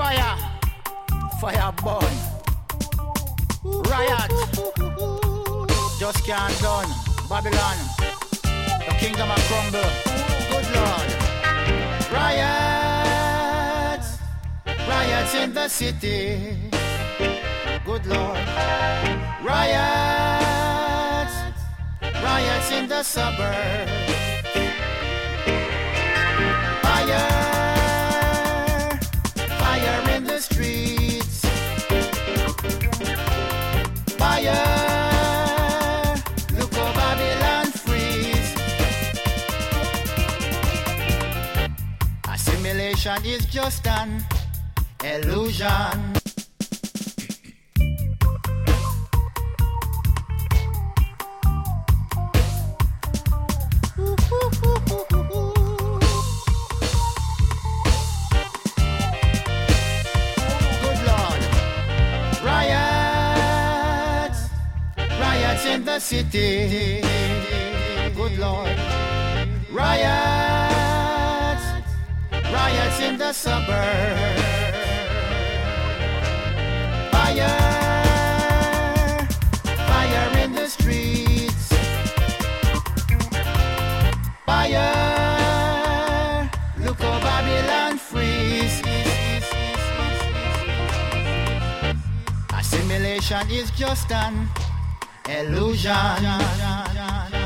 Fire, fire burn. Riot, just can't done. Babylon, the kingdom of crumble. Good Lord. Riots, riots in the city. Good Lord. Riots, riots in the suburbs. Fire, fire in the streets. Fire, look how Babylon freeze. Assimilation is just an illusion. In the city, good Lord. Riots, riots in the suburbs. Fire, fire in the streets. Fire, look how Babylon freeze. Assimilation is just an illusion.